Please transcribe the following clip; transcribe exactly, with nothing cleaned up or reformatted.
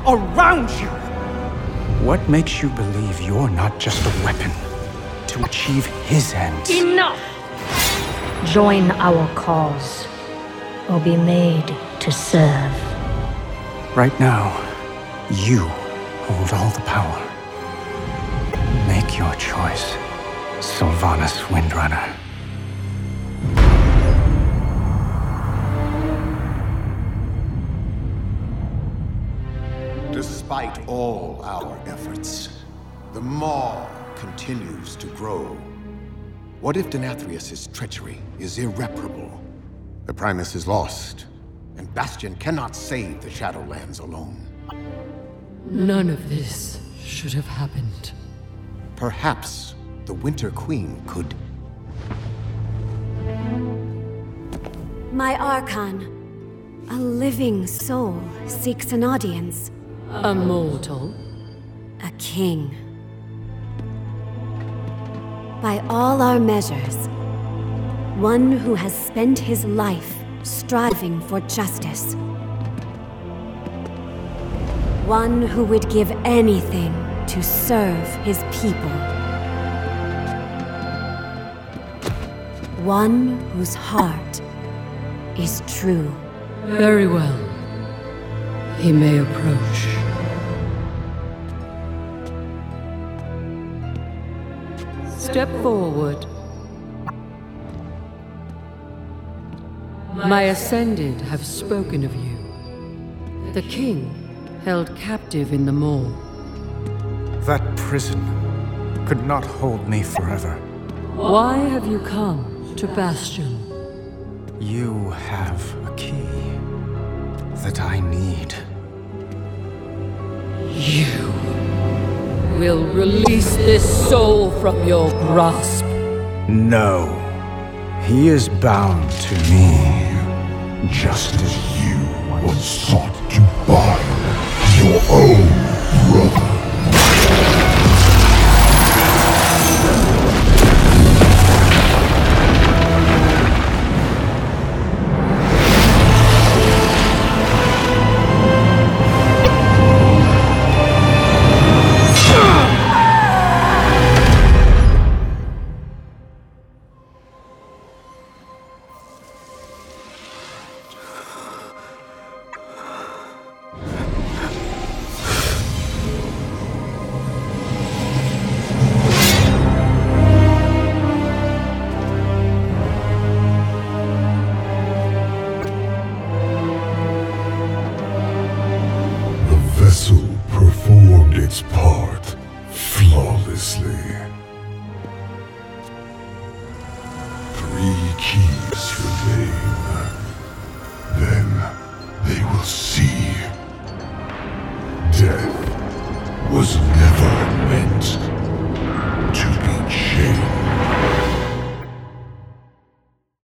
around you. What makes you believe you're not just a weapon to achieve his ends? Enough! Join our cause, or be made to serve. Right now, you hold all the power. Make your choice, Sylvanas Windrunner. Despite all our efforts, the Maw continues to grow. What if Denathrius' treachery is irreparable? The Primus is lost, and Bastion cannot save the Shadowlands alone. None of this should have happened. Perhaps the Winter Queen could... My Archon. A living soul seeks an audience. A mortal? A king. By all our measures, one who has spent his life striving for justice. One who would give anything to serve his people. One whose heart is true. Very well. He may approach. Step forward. My Ascended have spoken of you. The king held captive in the Maw. That prison could not hold me forever. Why have you come to Bastion? You have a key that I need. You will release this soul from your grasp. No. He is bound to me, just as you once sought to bind your own brother. Performed its part flawlessly. Three keys remain. Then they will see. Death was never meant to be chained.